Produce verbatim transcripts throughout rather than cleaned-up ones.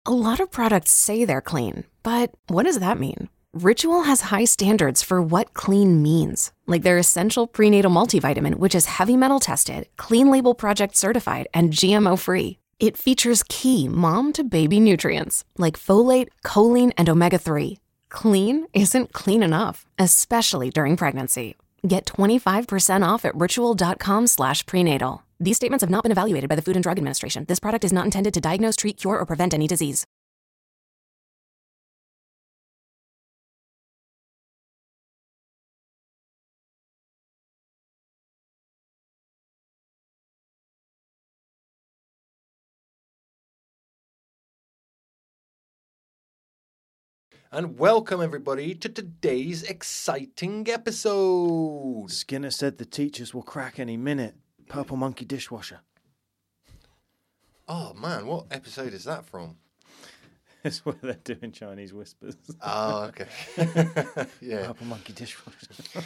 A lot of products say they're clean, but what does that mean? Ritual has high standards for what clean means, like their essential prenatal multivitamin, which is heavy metal tested, clean label project certified, and G M O free. It features key mom-to-baby nutrients like folate, choline, and omega three. Clean isn't clean enough, especially during pregnancy. Get twenty-five percent off at ritual.com slash prenatal. These statements have not been evaluated by the Food and Drug Administration. This product is not intended to diagnose, treat, cure, or prevent any disease. And welcome, everybody, to today's exciting episode. Skinner said the teachers will crack any minute. Purple Monkey Dishwasher. Oh, man, what episode is that from? It's where they're doing Chinese whispers. Oh, okay. Yeah. Purple Monkey Dishwasher.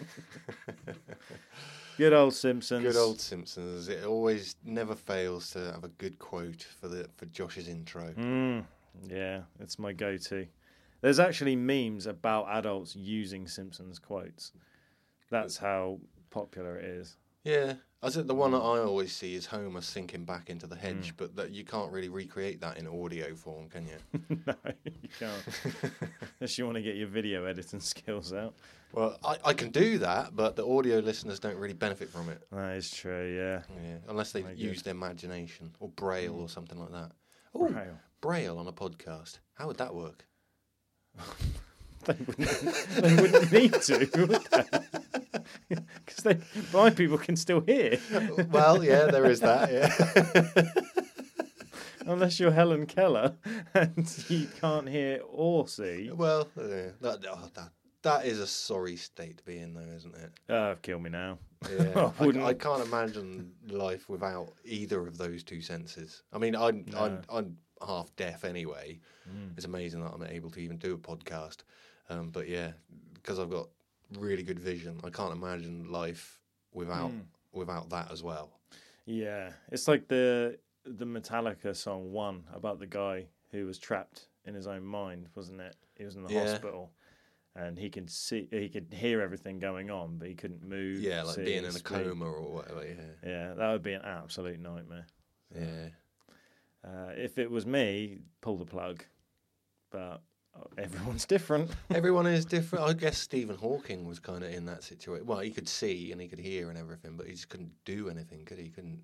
Good old Simpsons. Good old Simpsons. It always never fails to have a good quote for the for Josh's intro. Mm, yeah, it's my go-to. There's actually memes about adults using Simpsons quotes. That's how popular it is. Yeah. I think the one that I always see is Homer sinking back into the hedge, mm. but that you can't really recreate that in audio form, can you? No, you can't. Unless you want to get your video editing skills out. Well, I, I can do that, but the audio listeners don't really benefit from it. That is true, yeah. Yeah, unless they've Very used good. imagination or Braille mm. or something like that. Ooh, Braille. Braille on a podcast. How would that work? they, wouldn't, they wouldn't need to, would they? Because blind people can still hear. Well, yeah, there is that, yeah. Unless you're Helen Keller and you can't hear or see. Well, yeah, that, oh, that that is a sorry state to be in, though, isn't it? Oh, kill me now. Yeah, I, I, I can't imagine life without either of those two senses. I mean, I'm no. I'm, I'm half deaf anyway. Mm. It's amazing that I'm able to even do a podcast. Um, but yeah, because I've got really good vision, I can't imagine life without mm. without that as well. Yeah, it's like the the Metallica song One about the guy who was trapped in his own mind, wasn't it? He was in the yeah. hospital, and he could see, he could hear everything going on, but he couldn't move. Yeah, like see, being in a speak. coma or whatever. Yeah, yeah, that would be an absolute nightmare. So, yeah, uh, if it was me, pull the plug, but. Everyone's different. Everyone is different. I guess Stephen Hawking was kind of in that situation. Well, he could see and he could hear and everything, but he just couldn't do anything, could he? He couldn't.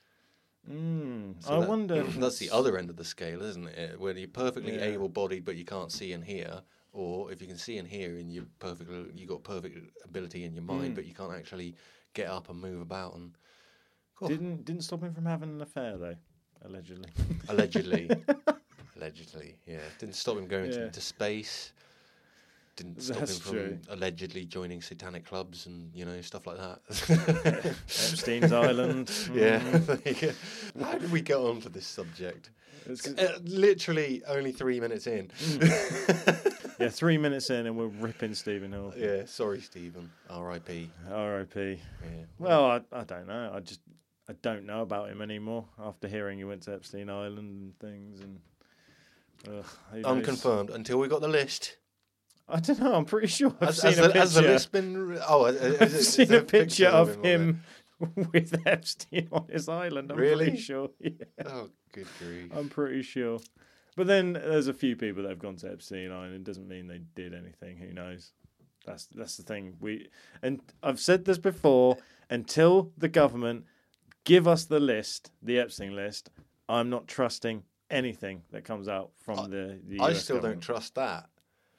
Mm, so I that, wonder. That's the other end of the scale, isn't it? Where you're perfectly yeah. able-bodied, but you can't see and hear, or if you can see and hear and you perfectly, you got perfect ability in your mind, mm. but you can't actually get up and move about. And oh. didn't didn't stop him from having an affair though, allegedly. Allegedly. Allegedly, yeah. Didn't stop him going yeah. to, to space. Didn't stop That's him from true. allegedly joining satanic clubs and, you know, stuff like that. Epstein's Island. Yeah. Mm. How did we get on to this subject? Uh, literally only three minutes in. Mm. Yeah, three minutes in and we're ripping Stephen Hawking. Yeah, sorry, Stephen. R I P R I P Yeah. Well, I, I don't know. I just I don't know about him anymore after hearing he went to Epstein Island and things and... Ugh, unconfirmed until we got the list. I don't know. I'm pretty sure I've has, seen has a the, picture. Has the list been? Oh, is, is, I've is seen a picture of him, him with Epstein on his island. I'm really? pretty sure. Yeah. Oh, good grief! I'm pretty sure. But then there's a few people that have gone to Epstein Island. It doesn't mean they did anything. Who knows? That's that's the thing. We and I've said this before. Until the government give us the list, the Epstein list, I'm not trusting anything that comes out from I, the, the I U S still government. don't trust that,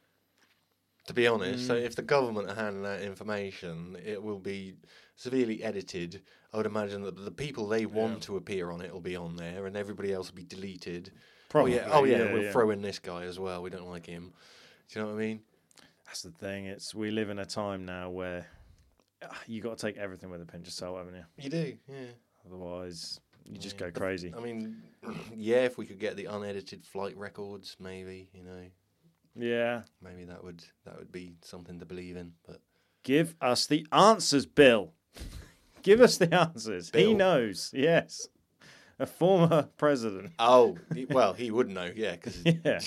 to be honest. Mm. So Mm. if the government are handing out information, it will be severely edited. I would imagine that the people they want yeah. to appear on it will be on there, and everybody else will be deleted. Probably. Oh yeah, oh, yeah, yeah we'll yeah. throw in this guy as well. We don't like him. Do you know what I mean? That's the thing. It's we live in a time now where uh, you got to take everything with a pinch of salt, haven't you? You do, yeah. Otherwise, you yeah. just go crazy. I mean, yeah, if we could get the unedited flight records, maybe, you know. Yeah. Maybe that would that would be something to believe in. But give us the answers, Bill. Give us the answers. Bill. He knows. Yes. a former president. Oh, he- well, he would know, yeah, because Yeah.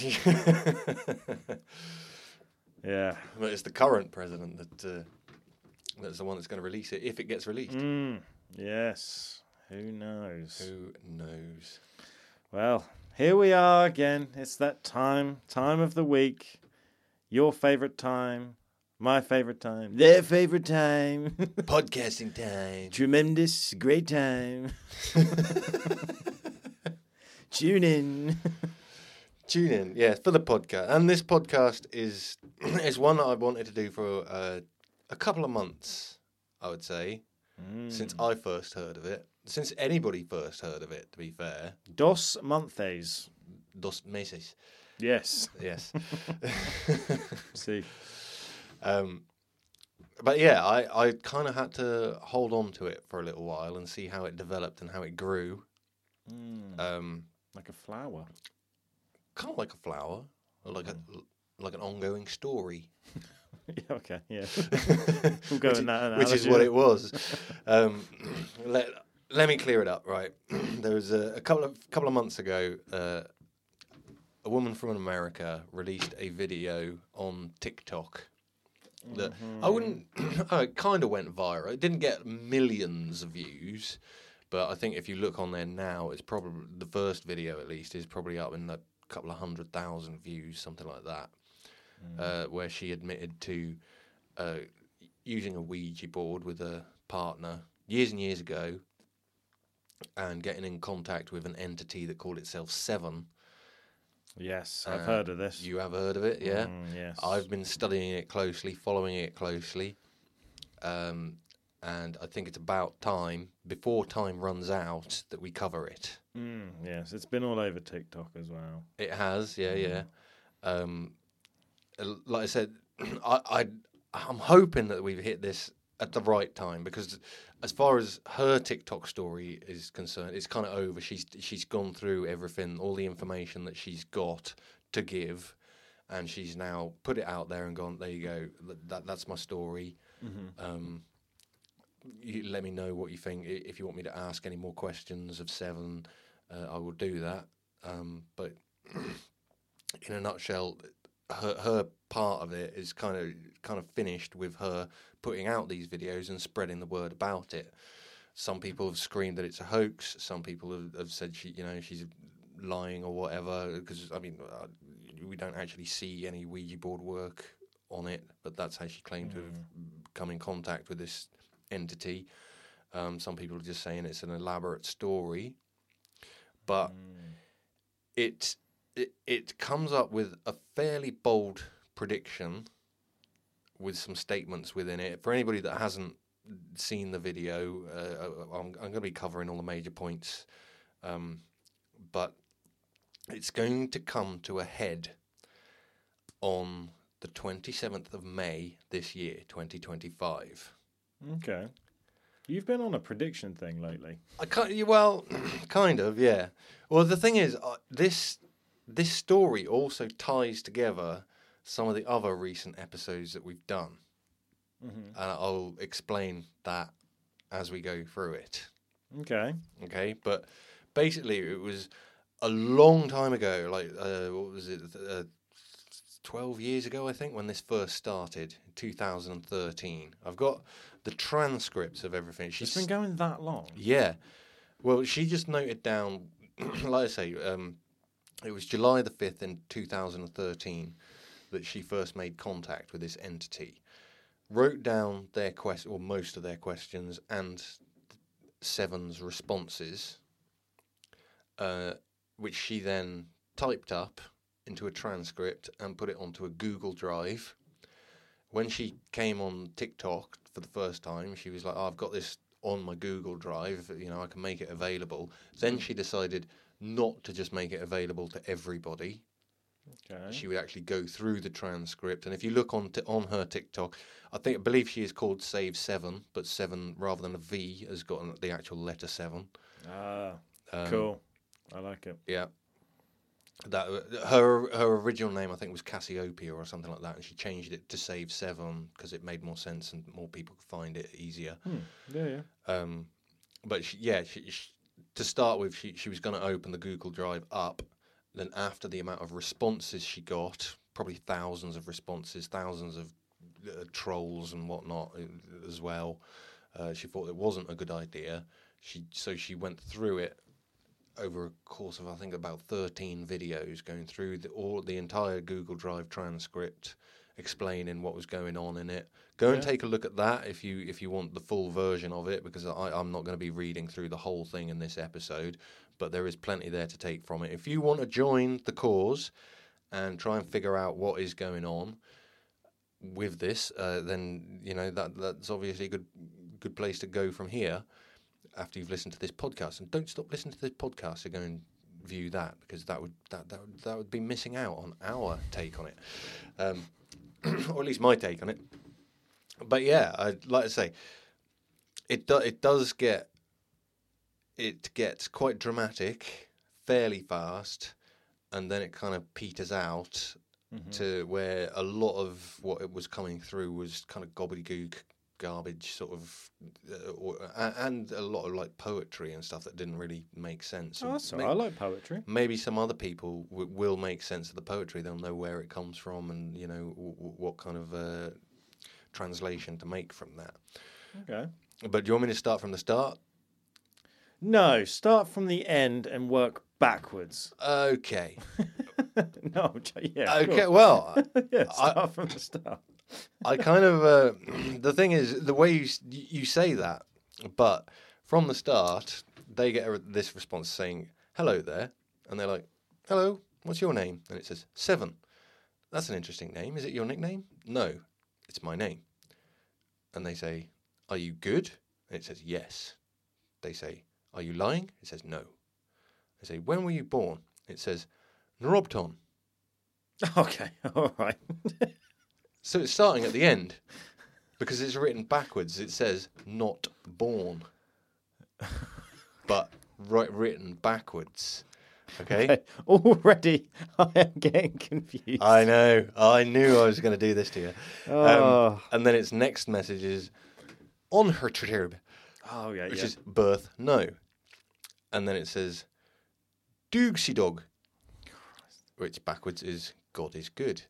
Yeah. but it's the current president that uh, that's the one that's going to release it if it gets released. Mm, yes. Who knows? Who knows? Well, here we are again. It's that time, time of the week. Your favorite time, my favorite time, their favorite time. Podcasting time. Tremendous, great time. Tune in. Tune in, yeah, for the podcast. And this podcast is is one that I've wanted to do for uh, a couple of months, I would say, mm. since I first heard of it. Since anybody first heard of it, to be fair. Dos montes. Dos meses. Yes. Yes. See. Um, but yeah, I, I kind of had to hold on to it for a little while and see how it developed and how it grew. Mm. Um, like a flower. Kind of like a flower, or like mm. a like an ongoing story. Yeah, okay, yeah. We'll go which, in that which is what it was. Um, let let me clear it up. Right, there was a, a couple of couple of months ago. Uh, a woman from America released a video on TikTok that mm-hmm. I wouldn't. oh, it kind of went viral. It didn't get millions of views, but I think if you look on there now, it's probably the first video at least is probably up in a couple of hundred thousand views, something like that. Mm. Uh, where she admitted to uh, using a Ouija board with a partner years and years ago, and getting in contact with an entity that called itself Seven. Yes, I've uh, heard of this. You have heard of it, yeah? Mm, yes. I've been studying it closely, following it closely, um, and I think it's about time, before time runs out, that we cover it. Mm, yes, it's been all over TikTok as well. It has, yeah, mm. yeah. Um, like I said, I, I, I'm hoping that we've hit this at the right time, because as far as her TikTok story is concerned, it's kind of over. She's she's gone through everything, all the information that she's got to give, and she's now put it out there and gone, there you go, that that's my story. Mm-hmm. Um, you let me know what you think. If you want me to ask any more questions of Seven, uh, I will do that. Um, but in a nutshell, her her part of it is kind of kind of finished with her putting out these videos and spreading the word about it. Some people have screamed that it's a hoax. Some people have, have said she, you know, she's lying or whatever. Because I mean, uh, we don't actually see any Ouija board work on it, but that's how she claimed mm. to have come in contact with this entity. Um, some people are just saying it's an elaborate story, but mm. it, it it comes up with a fairly bold prediction with some statements within it. For anybody that hasn't seen the video, uh, I'm, I'm going to be covering all the major points, um, but it's going to come to a head on the twenty-seventh of May this year, twenty twenty-five. Okay. You've been on a prediction thing lately. I can't, well, kind of, yeah. Well, the thing is, uh, this this story also ties together some of the other recent episodes that we've done. Mm-hmm. And I'll explain that as we go through it. Okay. Okay, but basically it was a long time ago, like, uh, what was it, uh, twelve years ago, I think, when this first started, in two thousand thirteen. I've got the transcripts of everything. She's It's been going that long? Yeah. Well, she just noted down, like I say, um, it was July the fifth in two thousand thirteen that she first made contact with this entity. Wrote down their quest, or most of their questions, and Seven's responses, uh, which she then typed up into a transcript and put it onto a Google Drive. When she came on TikTok for the first time, she was like, oh, I've got this on my Google Drive, you know, I can make it available. Then she decided not to just make it available to everybody. Okay. She would actually go through the transcript, and if you look on t- on her TikTok, I think I believe she is called Save Seven, but Seven rather than a V has got an, the actual letter Seven. Ah, um, cool. I like it. Yeah. That her her original name I think was Cassiopeia or something like that, and she changed it to Save Seven because it made more sense and more people could find it easier. Hmm. Yeah, yeah. Um, but she, yeah, she, she, to start with, she, she was going to open the Google Drive up. Then after the amount of responses she got, probably thousands of responses, thousands of uh, trolls and whatnot uh, as well, uh, she thought it wasn't a good idea. She So she went through it over a course of, I think, about thirteen videos, going through the, all the entire Google Drive transcript, explaining what was going on in it. Go yeah. and take a look at that if you if you want the full version of it, because I, I'm not going to be reading through the whole thing in this episode, but there is plenty there to take from it. If you want to join the cause and try and figure out what is going on with this, uh, then you know that that's obviously a good good place to go from here after you've listened to this podcast. And don't stop listening to this podcast to go and view that, because that would that that would, that would be missing out on our take on it, um, or at least my take on it. But yeah, I'd like to say it do, it does get it gets quite dramatic fairly fast, and then it kind of peters out mm-hmm. to where a lot of what it was coming through was kind of gobbledygook, garbage sort of, uh, or, uh, and a lot of like poetry and stuff that didn't really make sense. Oh, that's maybe, I like poetry. Maybe some other people w- will make sense of the poetry. They'll know where it comes from and, you know, w- w- what kind of uh, translation to make from that. Okay. But do you want me to start from the start? No, start from the end and work backwards. Okay. no, yeah. Okay, well. yeah, start I, from the start. I kind of, uh, the thing is, the way you you say that, but from the start, they get a, this response saying, hello there. And they're like, hello, what's your name? And it says, Seven. That's an interesting name. Is it your nickname? No, it's my name. And they say, are you good? And it says, yes. They say, are you lying? It says, no. They say, when were you born? It says, Norobton. Okay, all right. So it's starting at the end, because it's written backwards. It says not born, but right written backwards. Okay? okay. Already, I am getting confused. I know. I knew I was going to do this to you. Oh. Um, and then its next message is on her trib. Oh yeah, which yeah. is birth no. And then it says Doogsy dog, which backwards is God is good.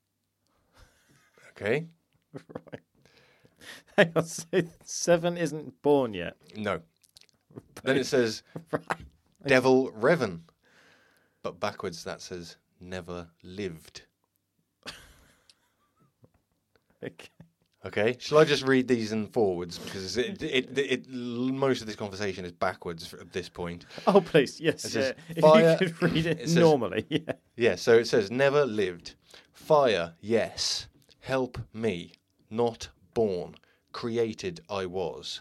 Okay. Right. Hang on, so Seven isn't born yet? No. Then it says right. Devil Revan. But backwards that says never lived. Okay. Okay. Shall I just read these in forwards? Because it, it, it, it, most of this conversation is backwards at this point. Oh, please. Yes. It says, yeah. fire, if you could read it, it says, normally. Yeah. Yeah. So it says never lived. Fire, yes. Help me, not born. Created I was.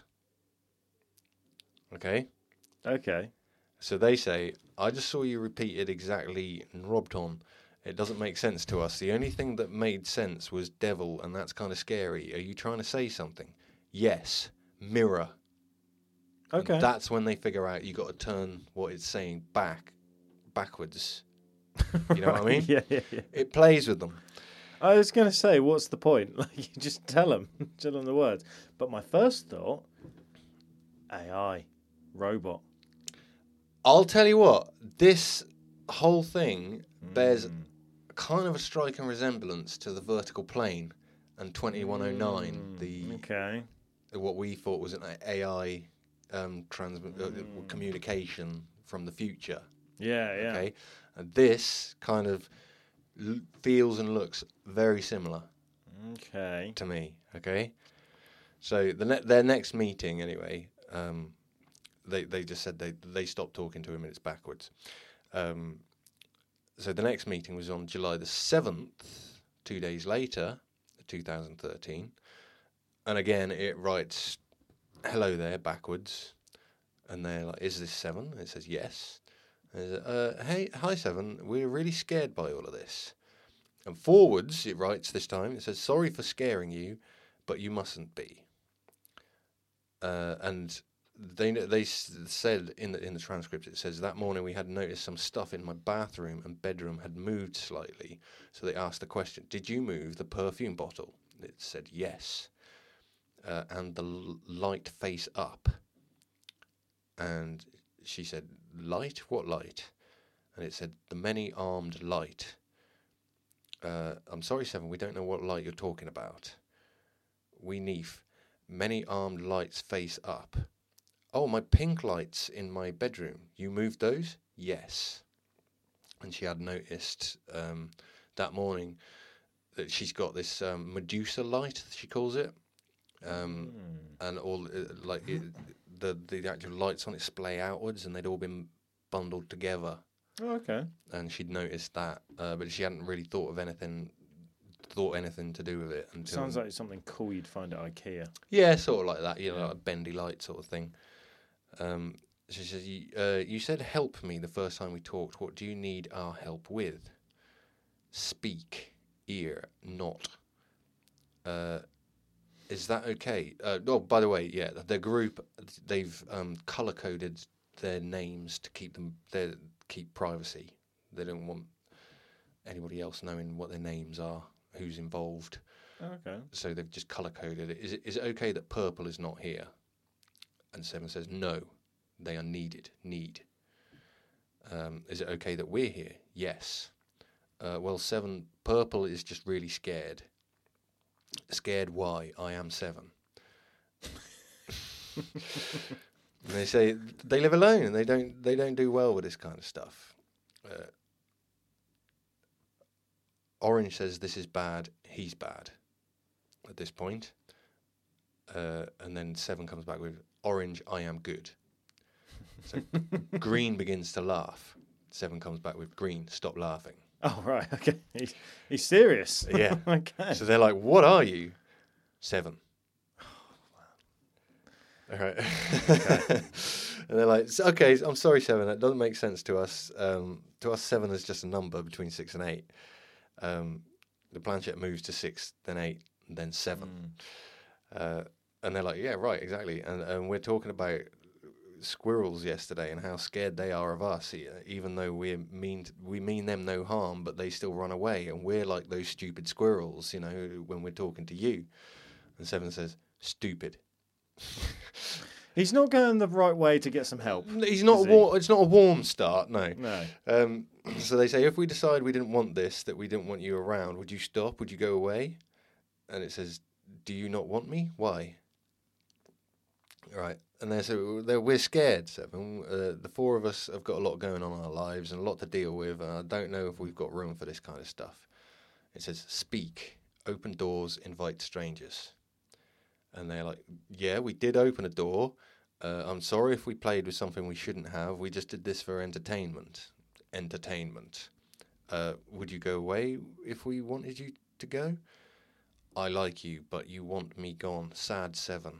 Okay? Okay. So they say, I just saw you repeated exactly Nrobton. It doesn't make sense to us. The only thing that made sense was devil, and that's kind of scary. Are you trying to say something? Yes. Mirror. Okay. And that's when they figure out you got to turn what it's saying back, backwards. You know right. what I mean? Yeah, yeah, yeah. It plays with them. I was going to say, what's the point? Like, you just tell them, tell them the words. But my first thought, A I, robot. I'll tell you what, this whole thing bears mm. kind of a striking resemblance to the vertical plane and twenty-one oh nine, mm. the okay. what we thought was an A I um, trans- mm. uh, communication from the future. Yeah, yeah. Okay, and this kind of l- feels and looks very similar. Okay. To me, okay. So the ne- their next meeting, anyway, um, they they just said they they stopped talking to him and it's backwards. Um, so the next meeting was on July the seventh, two days later, two thousand thirteen, and again it writes, "Hello there," backwards, and they're like, "Is this Seven?" And it says yes. Uh, hey, hi Seven, we're really scared by all of this. And forwards, it writes this time, it says, sorry for scaring you, but you mustn't be. Uh, and they they said in the in the transcript, it says, that morning we had noticed some stuff in my bathroom and bedroom had moved slightly. So they asked the question, did you move the perfume bottle? It said yes. Uh, and the l- light face up. And she said, light? What light? And it said, the many-armed light. Uh, I'm sorry, Seven, we don't know what light you're talking about. We Neef, many-armed lights face up. Oh, my pink lights in my bedroom. You moved those? Yes. And she had noticed um, that morning that she's got this um, Medusa light, she calls it. Um, mm. And all uh, like it, the the actual lights on it splay outwards, and they'd all been bundled together. Oh, okay. And she'd noticed that, uh, but she hadn't really thought of anything, thought anything to do with it until. Sounds like something cool you'd find at IKEA. Yeah, sort of like that. You know, like a bendy light sort of thing. Um, she says, you, uh, "You said help me the first time we talked. What do you need our help with? Speak, ear, not. Uh." Is that okay? Uh, oh, by the way, yeah, the group, they've um, colour-coded their names to keep them, their, keep privacy. They don't want anybody else knowing what their names are, who's involved. Okay. So they've just colour-coded it. Is it is it okay that Purple is not here? And Seven says, no, they are needed, need. Um, is it okay that we're here? Yes. Uh, well, Seven, Purple is just really scared. Scared why? I am Seven. And they say they live alone and they don't they don't do well with this kind of stuff. Uh, Orange says this is bad, he's bad at this point. Uh, and then Seven comes back with Orange, I am good. So Green begins to laugh. Seven comes back with Green, stop laughing. Oh, right, okay. He's, he's serious. Yeah. Okay. So they're like, what are you? Seven. Oh, wow. All right. Okay. And they're like, okay, I'm sorry, Seven, that doesn't make sense to us. Um, to us, Seven is just a number between six and eight. Um, the planchette moves to six, then eight, and then seven. Mm. Uh, and they're like, yeah, right, exactly. And, and we're talking about squirrels yesterday and how scared they are of us, even though we mean we mean them no harm, but they still run away, and we're like those stupid squirrels, you know, when we're talking to you. And Seven says, stupid. He's not going the right way to get some help. He's not. A war- it's not a warm start, no. No. Um, so they say, if we decide we didn't want this, that we didn't want you around, would you stop? Would you go away? And it says, do you not want me? Why? All right. And they say, we're scared, Seven. Uh, the four of us have got a lot going on in our lives and a lot to deal with, and I don't know if we've got room for this kind of stuff. It says, speak, open doors, invite strangers. And they're like, yeah, we did open a door. Uh, I'm sorry if we played with something we shouldn't have. We just did this for entertainment. Entertainment. Uh, would you go away if we wanted you to go? I like you, but you want me gone. Sad Seven.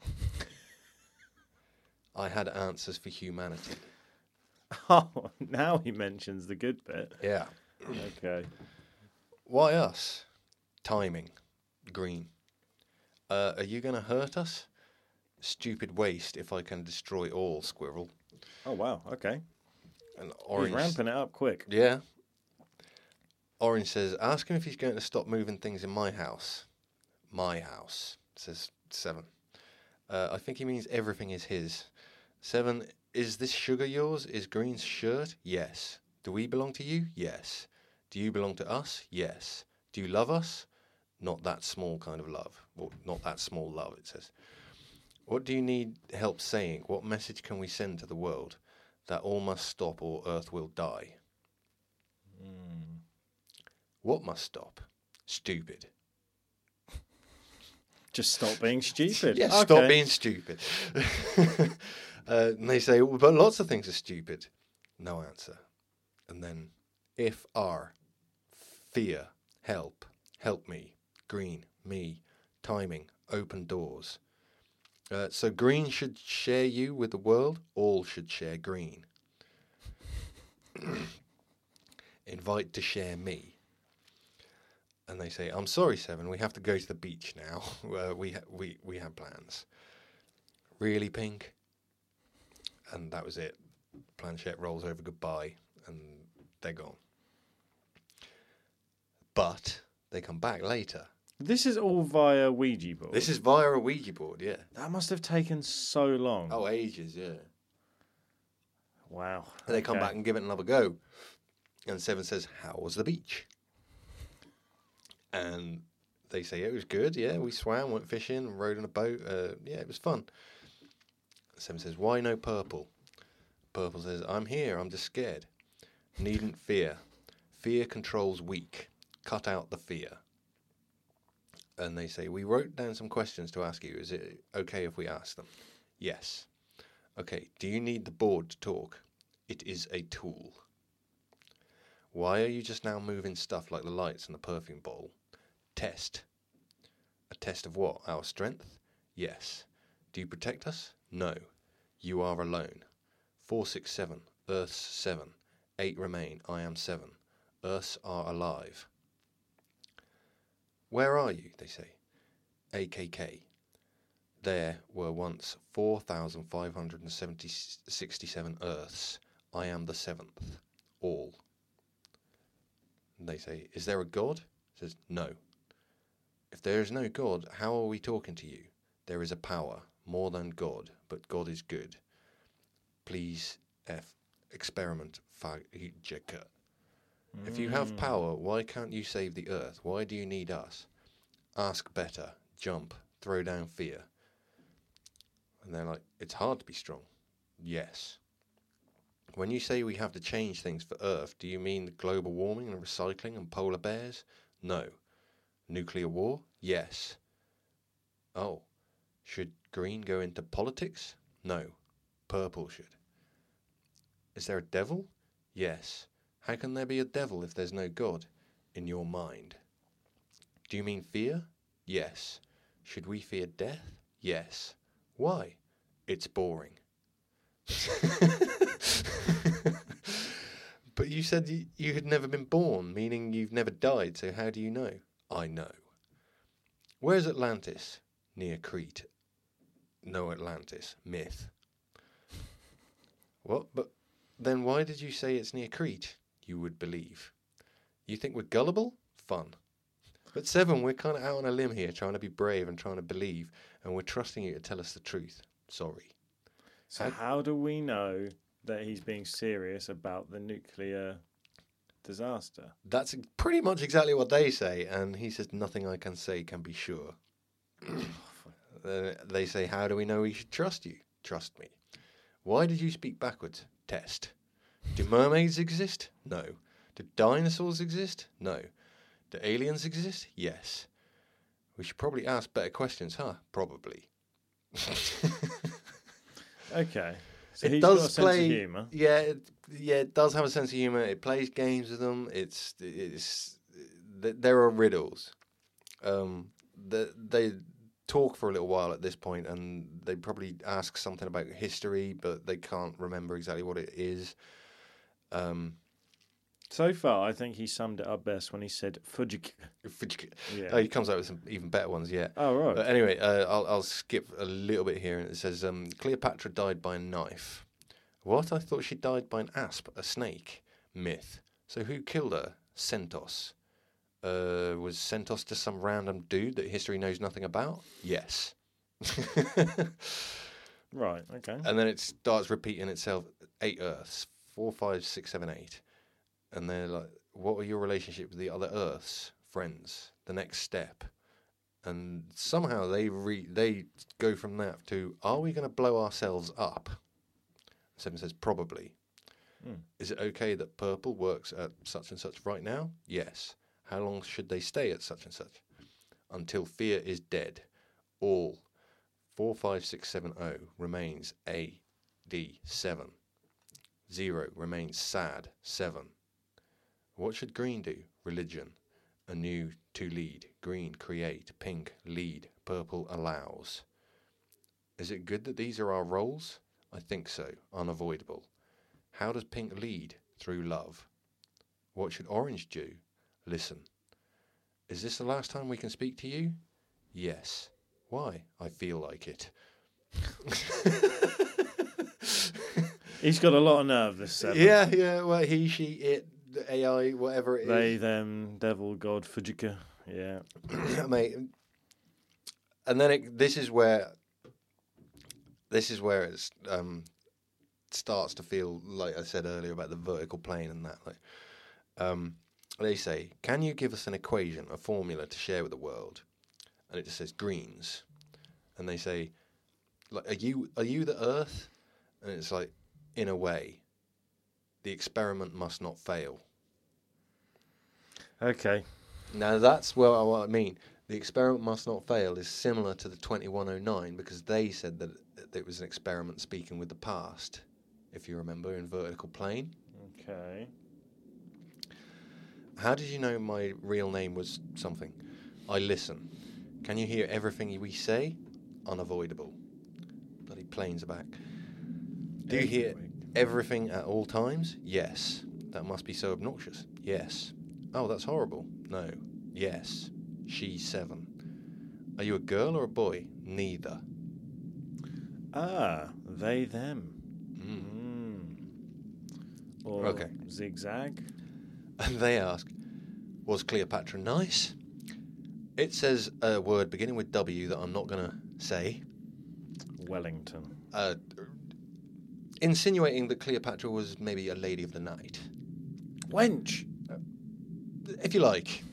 I had answers for humanity. Oh, now he mentions the good bit. Yeah. Okay. Why us? Timing. Green. Uh, are you going to hurt us? Stupid waste if I can destroy all, Squirrel. Oh, wow. Okay. And Orange. He's ramping it up quick. Yeah. Orange says, ask him if he's going to stop moving things in my house. My house, says Seven. Uh, I think he means everything is his. Seven, is this sugar yours? Is Green's shirt? Yes. Do we belong to you? Yes. Do you belong to us? Yes. Do you love us? Not that small kind of love. Well, not that small love, it says. What do you need help saying? What message can we send to the world? That all must stop or Earth will die. Mm. What must stop? Stupid. Just stop being stupid. Yeah, okay. Stop being stupid. uh, and they say, well, but lots of things are stupid. No answer. And then, if are, fear, help, help me, Green, me, timing, open doors. Uh, so Green should share you with the world. All should share Green. Invite to share me. And they say, I'm sorry, Seven, we have to go to the beach now. Uh, we, ha- we, we have plans. Really, Pink? And that was it. Planchette rolls over goodbye, and they're gone. But they come back later. This is all via Ouija board? This is via a Ouija board, yeah. That must have taken so long. Oh, ages, yeah. Wow. And they come Okay. back and give it another go. And Seven says, how was the beach? And they say, it was good, yeah, we swam, went fishing, rode on a boat, uh, yeah, it was fun. Seven says, why no Purple? Purple says, I'm here, I'm just scared. Needn't fear. Fear controls weak. Cut out the fear. And they say, we wrote down some questions to ask you. Is it okay if we ask them? Yes. Okay, do you need the board to talk? It is a tool. Why are you just now moving stuff like the lights and the perfume bottle? Test. A test of what? Our strength? Yes. Do you protect us? No. You are alone. Four, six, seven. Earth's seven. Eight remain. I am seven. Earths are alive. Where are you? They say. A K K. There were once four thousand five hundred sixty-seven Earths. I am the seventh. All. And they say, is there a God? Says, no. If there is no God, how are we talking to you? There is a power, more than God, but God is good. Please, F, experiment, fagika. Mm. If you have power, why can't you save the earth? Why do you need us? Ask better, jump, throw down fear. And they're like, it's hard to be strong. Yes. When you say we have to change things for Earth, do you mean global warming and recycling and polar bears? No. Nuclear war? Yes. Oh. Should green go into politics? No. Purple should. Is there a devil? Yes. How can there be a devil if there's no God? In your mind. Do you mean fear? Yes. Should we fear death? Yes. Why? It's boring. But you said you, you had never been born, meaning you've never died, so how do you know? I know. Where's Atlantis? Near Crete. No Atlantis. Myth. What? But then why did you say it's near Crete? You would believe. You think we're gullible? Fun. But Seven, we're kind of out on a limb here, trying to be brave and trying to believe, and we're trusting you to tell us the truth. Sorry. So how, how do we know that he's being serious about the nuclear disaster? That's pretty much exactly what they say, and he says, nothing I can say can be sure. uh, they say, how do we know we should trust you? Trust me. Why did you speak backwards? Test. Do mermaids exist? No. Do dinosaurs exist? No. Do aliens exist? Yes. We should probably ask better questions, huh? Probably. Okay. So it he's does got a play, sense of humour. Yeah, it, yeah, it does have a sense of humour. It plays games with them. It's, it's, there are riddles. Um, the, they talk for a little while at this point, and they probably ask something about history, but they can't remember exactly what it is. Um, so far, I think he summed it up best when he said "fudgik." Yeah. Oh, he comes out with some even better ones, yeah. Oh, right. But anyway, uh, I'll, I'll skip a little bit here. It says, um, Cleopatra died by a knife. What? I thought she died by an asp, a snake. Myth. So who killed her? Centos. Uh, was Centos just some random dude that history knows nothing about? Yes. Right, okay. And then it starts repeating itself. Eight Earths. Four, five, six, seven, eight. And they're like, what are your relationship with the other Earths? Friends. The next step. And somehow they re- they go from that to, are we going to blow ourselves up? Seven says, probably. Hmm. Is it okay that Purple works at such and such right now? Yes. How long should they stay at such and such? Until fear is dead. All. four five six seven zero remains A D seven. Zero remains sad. seven. What should green do? Religion. A new to lead. Green create. Pink lead. Purple allows. Is it good that these are our roles? I think so. Unavoidable. How does pink lead? Through love. What should orange do? Listen. Is this the last time we can speak to you? Yes. Why? I feel like it. He's got a lot of nerve, this Seven. Yeah, yeah. Well, he, she, it, the A I, whatever it they, is. They, them, devil, God, Fujika. Yeah. Mate. And then it, this is where, this is where it's, um, starts to feel, like I said earlier about the vertical plane and that. Like, um, they say, can you give us an equation, a formula to share with the world? And it just says greens. And they say, like, are you are you the Earth? And it's like, in a way, the experiment must not fail. Okay. Now that's what I, what I mean. The experiment must not fail is similar to the twenty-one oh nine because they said that it was an experiment speaking with the past, if you remember, in vertical plane. Okay. How did you know my real name was something? I listen. Can you hear everything we say? Unavoidable. Bloody planes are back. Do you hear everything at all times? Yes. That must be so obnoxious. Yes. Oh, that's horrible. No. Yes. She's seven. Are you a girl or a boy? Neither. Ah, they, them. Mm. Mm. Or okay. Zigzag. And they ask, was Cleopatra nice? It says a word beginning with W that I'm not going to say. Wellington. Uh, insinuating that Cleopatra was maybe a lady of the night. Wench. Uh, if you like.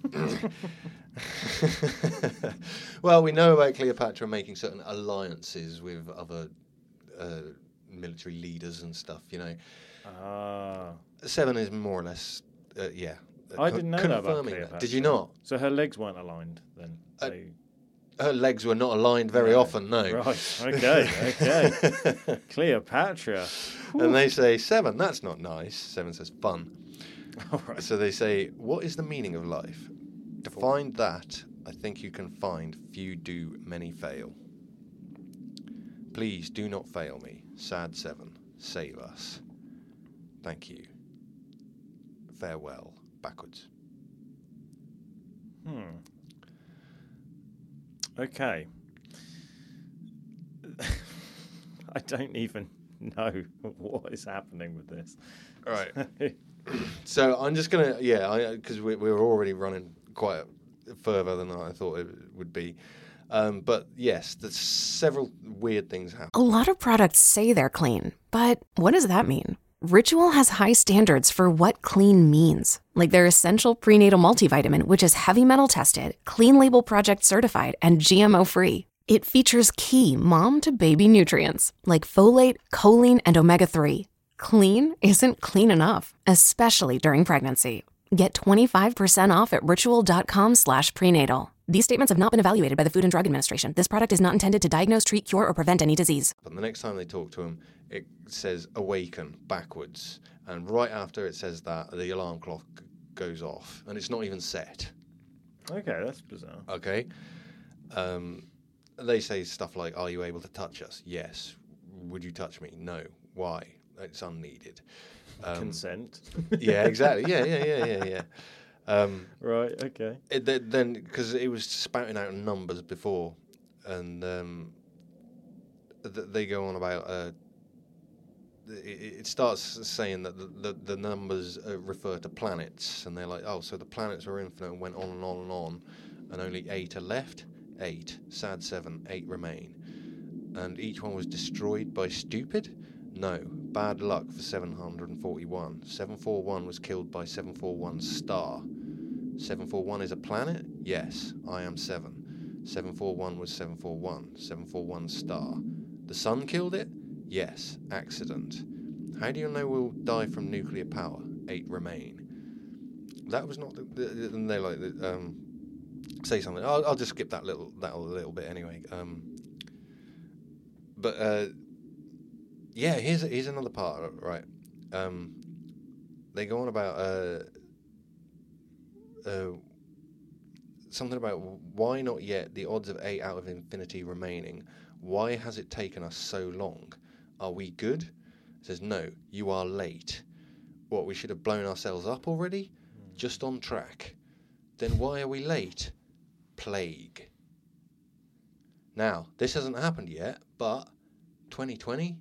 Well, we know about Cleopatra making certain alliances with other uh, military leaders and stuff, you know. Ah. Seven is more or less, uh, yeah. Uh, I didn't know that about that. Cleopatra. Did you not? So her legs weren't aligned then? Uh, They... Her legs were not aligned very no. often, no. Right, okay, okay. Cleopatra. And they say, seven, that's not nice. Seven says, fun. All right. So they say, what is the meaning of life? To find that, I think you can find few do, many fail. Please do not fail me. Sad seven, save us. Thank you. Farewell. Backwards. Hmm. Okay. I don't even know what is happening with this. All right. So I'm just gonna, yeah, because we, we were already running quite further than I thought it would be. Um, but yes, there's several weird things happen. A lot of products say they're clean, but what does that mean? Ritual has high standards for what clean means, like their essential prenatal multivitamin, which is heavy metal tested, clean label project certified, and G M O free. It features key mom to baby nutrients like folate, choline, and omega three. Clean isn't clean enough, especially during pregnancy. Get twenty-five percent off at ritual.com slash prenatal. These statements have not been evaluated by the Food and Drug Administration. This product is not intended to diagnose, treat, cure, or prevent any disease. But the next time they talk to him, it says awaken backwards. And right after it says that, the alarm clock goes off. And it's not even set. Okay, that's bizarre. Okay. Um, they say stuff like, are you able to touch us? Yes. Would you touch me? No. Why? It's unneeded. Um, Consent. Yeah, exactly. Yeah, yeah, yeah, yeah, yeah. Um, right, okay. It, then, because it was spouting out numbers before, and um, th- they go on about, uh, it, it starts saying that the, the, the numbers uh, refer to planets, and they're like, oh, so the planets are infinite and went on and on and on, and only eight are left? Eight. Sad seven, eight remain. And each one was destroyed by stupid? No. Bad luck for seven hundred forty-one. seven forty-one was killed by seven forty-one's star. seven forty-one is a planet? Yes, I am seven. seven forty-one was seven forty-one. seven forty-one's star. The sun killed it? Yes, accident. How do you know we'll die from nuclear power? Eight remain. That was not the... the and they like um, say something. I'll, I'll just skip that little that little bit anyway. Um, but... Uh, Yeah, here's here's another part, right? Um, they go on about uh, uh, something about why not yet, the odds of eight out of infinity remaining. Why has it taken us so long? Are we good? It says, no, you are late. What, we should have blown ourselves up already? Mm. Just on track. Then why are we late? Plague. Now, this hasn't happened yet, but twenty twenty...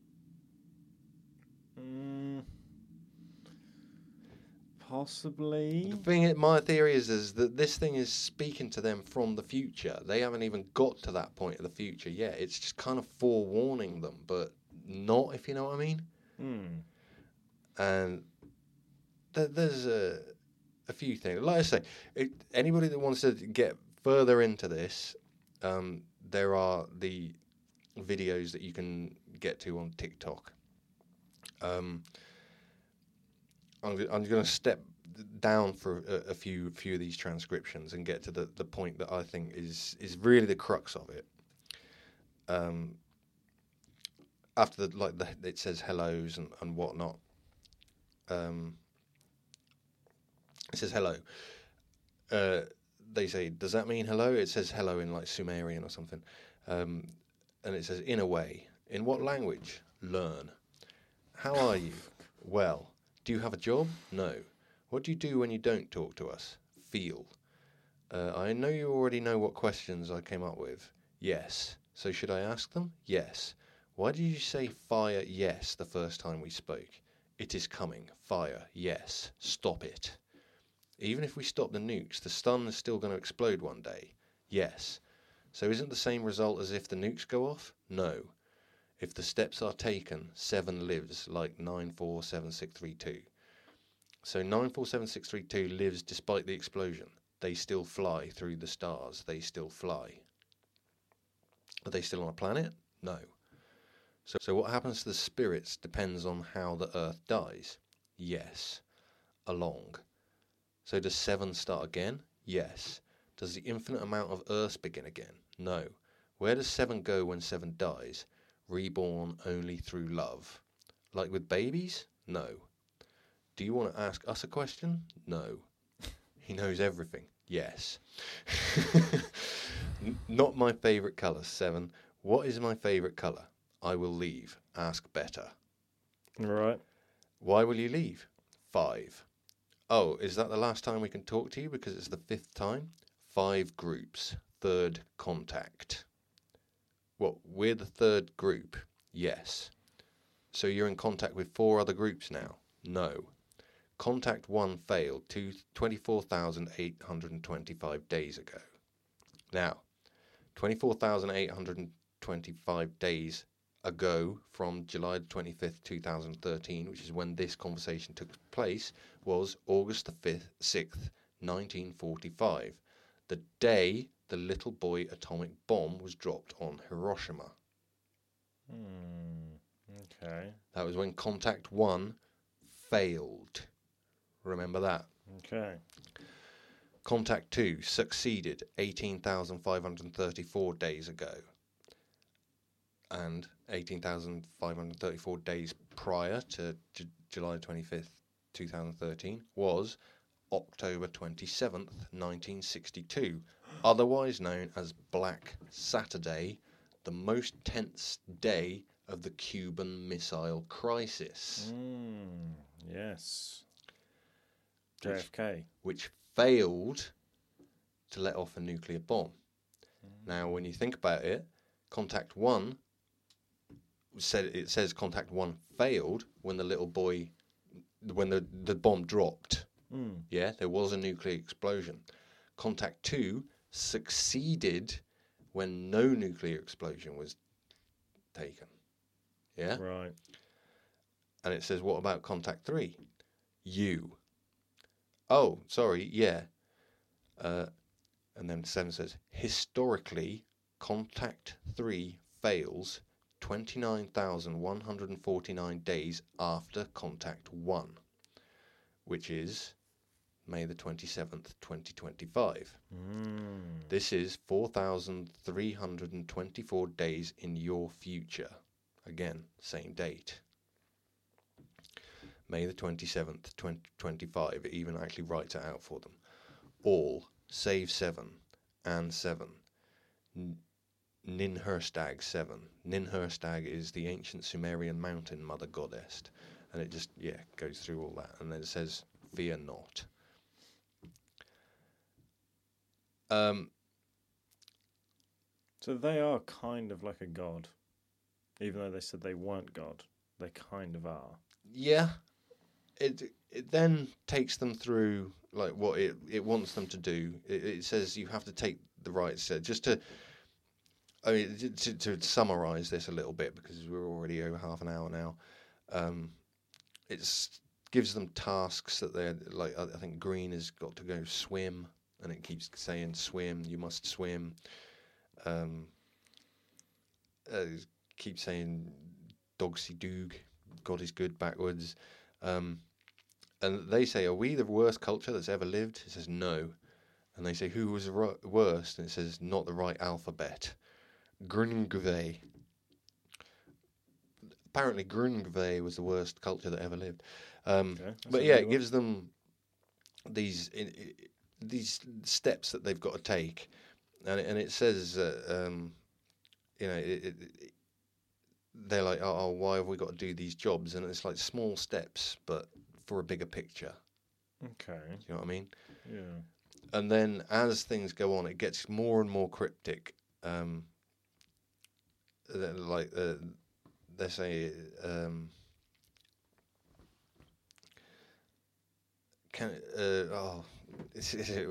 Mm, possibly. The thing, my theory is, is that this thing is speaking to them from the future. They haven't even got to that point of the future yet. It's just kind of forewarning them, but not, if you know what I mean. Mm. And th- there's a, a few things. Like I say, it, anybody that wants to get further into this, um, there are the videos that you can get to on TikTok. Um, I'm, I'm going to step down for a, a few few of these transcriptions and get to the, the point that I think is is really the crux of it. Um, after the like the, it says hellos and, and whatnot. Um, it says hello. Uh, they say, does that mean hello? It says hello in like Sumerian or something. Um, and it says, in a way. In what language? Learn. How are you? Well. Do you have a job? No. What do you do when you don't talk to us? Feel. Uh, I know you already know what questions I came up with. Yes. So should I ask them? Yes. Why did you say fire yes the first time we spoke? It is coming. Fire yes. Stop it. Even if we stop the nukes, the sun is still going to explode one day. Yes. So isn't the same result as if the nukes go off? No. If the steps are taken, seven lives like nine four seven six three two. So nine four seven six three two lives despite the explosion. They still fly through the stars. They still fly. Are they still on a planet? No. So, so what happens to the spirits depends on how the Earth dies. Yes. Along. So does seven start again? Yes. Does the infinite amount of Earths begin again? No. Where does seven go when seven dies? Reborn only through love. Like with babies? No. Do you want to ask us a question? No. He knows everything. Yes. N- not my favourite colour. Seven. What is my favourite colour? I will leave. Ask better. Right. Why will you leave? Five. Oh, is that the last time we can talk to you because it's the fifth time? Five groups. Third contact. What, we're the third group? Yes. So you're in contact with four other groups now? No. Contact one failed twenty-four thousand eight hundred twenty-five days ago. Now, twenty-four thousand eight hundred twenty-five days ago from July twenty-fifth, two thousand thirteen, which is when this conversation took place, was August the fifth, sixth, nineteen forty-five, the day the little boy atomic bomb was dropped on Hiroshima. Hmm. Okay. That was when Contact one failed. Remember that? Okay. Contact two succeeded eighteen thousand five hundred thirty-four days ago. And eighteen thousand five hundred thirty-four days prior to J- July twenty-fifth, two thousand thirteen was October twenty-seventh, nineteen sixty-two, otherwise known as Black Saturday, the most tense day of the Cuban Missile Crisis. Mm, yes. J F K. Which, which failed to let off a nuclear bomb. Mm. Now, when you think about it, Contact one said it says Contact one failed when the little boy, when the, the bomb dropped. Mm. Yeah, there was a nuclear explosion. Contact two succeeded when no nuclear explosion was taken. Yeah? Right. And it says, what about Contact three? You. Oh, sorry, yeah. Uh, and then seven says, historically, Contact three fails twenty-nine thousand one hundred forty-nine days after Contact one, which is May the twenty-seventh, twenty twenty-five. Mm. This is four thousand three hundred twenty-four days in your future. Again, same date. May the twenty-seventh, twenty twenty-five. It even actually writes it out for them. All, save seven, and seven. N- Ninhursag seven. Ninhursag is the ancient Sumerian mountain mother goddess. And it just, yeah, goes through all that. And then it says, fear not. Um, so they are kind of like a god. Even though they said they weren't God, they kind of are. Yeah. It it then takes them through like what it, it wants them to do. It, it says you have to take the right step. Just to I mean, to, to summarise this a little bit, because we're already over half an hour now, um, it gives them tasks that they're, like, I think Green has got to go swim, and it keeps saying swim, you must swim. Um, uh, keeps saying Dogsy Doog, God is good backwards. Um, and they say, are we the worst culture that's ever lived? It says no. And they say, who was the ro- worst? And it says, not the right alphabet. Grungve. Apparently, Grungve was the worst culture that ever lived. Um, okay, but yeah, it gives them these in, in, these steps that they've got to take, and it, and it says, uh, um, you know, it, it, it, they're like, oh, oh, why have we got to do these jobs? And it's like small steps, but for a bigger picture. Okay. You know what I mean? Yeah. And then as things go on, it gets more and more cryptic. Um, like uh, they say, um, can uh, oh, it's, it's, it,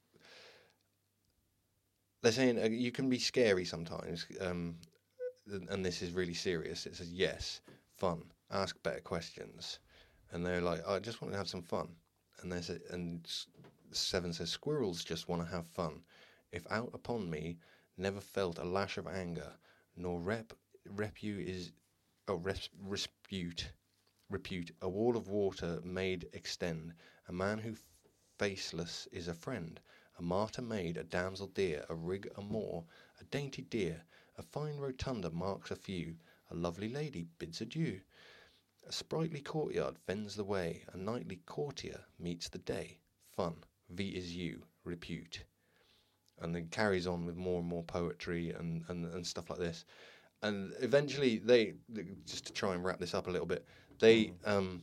they're saying uh, you can be scary sometimes, um, and this is really serious. It says yes, fun, ask better questions, and they're like, I just want to have some fun, and there's a, and Seven says squirrels just want to have fun. If out upon me, never felt a lash of anger, nor rep repu is oh res, repute repute a wall of water made extend. A man who faceless is a friend. A martyr maid, a damsel dear, a rig a moor, a dainty deer, a fine rotunda marks a few. A lovely lady bids adieu. A sprightly courtyard fends the way. A knightly courtier meets the day. Fun. V is you, repute. And then carries on with more and more poetry and, and, and stuff like this. And eventually they, just to try and wrap this up a little bit, they um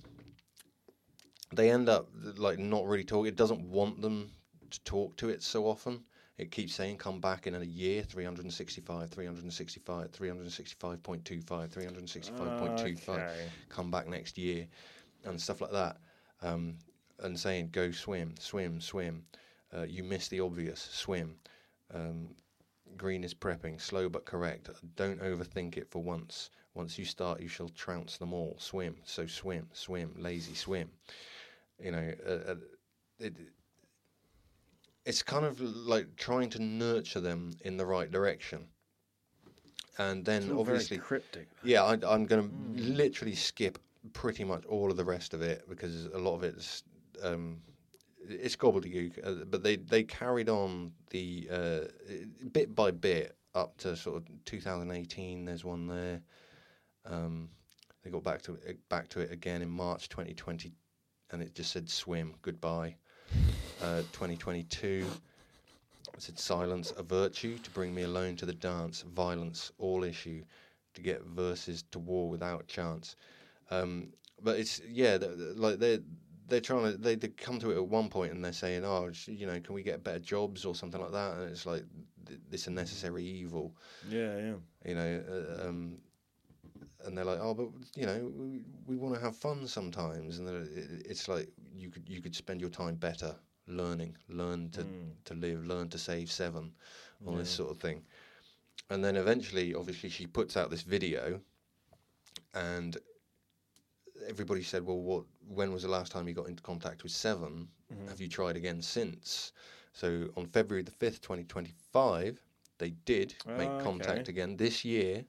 they end up like not really talking. It doesn't want them to talk to it so often. It keeps saying come back in a year, three hundred sixty-five, three hundred sixty-five, three hundred sixty-five point two five, three hundred sixty-five point two five, okay. Come back next year, and stuff like that. Um, and saying go swim, swim, swim. Uh, you missed the obvious, swim. Um, Green is prepping, slow but correct. Don't overthink it for once. Once you start, you shall trounce them all. Swim, so swim, swim, lazy swim. You know, uh, uh, it, it's kind of like trying to nurture them in the right direction. And then it's all obviously, very cryptic. Yeah, I, I'm going to mm. literally skip pretty much all of the rest of it because a lot of it's um, it's gobbledygook. Uh, but they they carried on the uh, bit by bit up to sort of two thousand eighteen. There's one there. Um, they got back to it, back to it again in March twenty twenty, and it just said swim goodbye. Uh, twenty twenty-two. It said silence a virtue to bring me alone to the dance. Violence all issue to get verses to war without chance. Um, but it's yeah, they're, like they're they're trying to they, they come to it at one point and they're saying, oh, you know, can we get better jobs or something like that? And it's like th- this a necessary evil. Yeah, yeah. You know, uh, um, and they're like, oh, but you know, we, we want to have fun sometimes, and it, it's like you could you could spend your time better learning, learn to mm. to live, learn to save seven, all yeah. this sort of thing. And then eventually, obviously, she puts out this video, and everybody said, well, what? When was the last time you got into contact with Seven? Mm-hmm. Have you tried again since? So on February the fifth, twenty twenty-five, they did oh, make contact okay. again this year.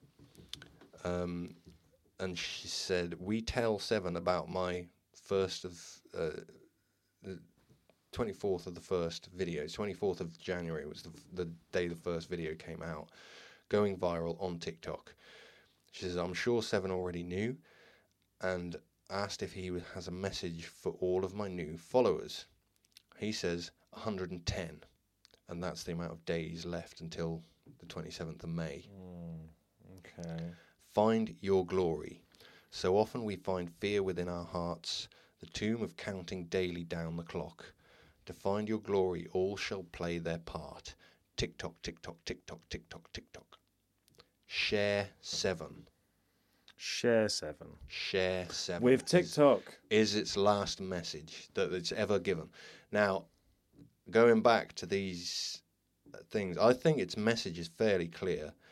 Um, and she said, we tell Seven about my first of, uh, the twenty-fourth of the first video, twenty-fourth of January was the, the day the first video came out, going viral on TikTok. She says, I'm sure Seven already knew, and asked if he has a message for all of my new followers. He says one hundred ten, and that's the amount of days left until the twenty-seventh of May. Mm, okay. Find your glory. So often we find fear within our hearts, the tomb of counting daily down the clock. To find your glory, all shall play their part. Tick-tock, tick-tock, tick-tock, tick-tock, tick-tock. Share Seven. Share Seven. Share Seven. With TikTok. Is, is its last message that it's ever given. Now, going back to these things, I think its message is fairly clear.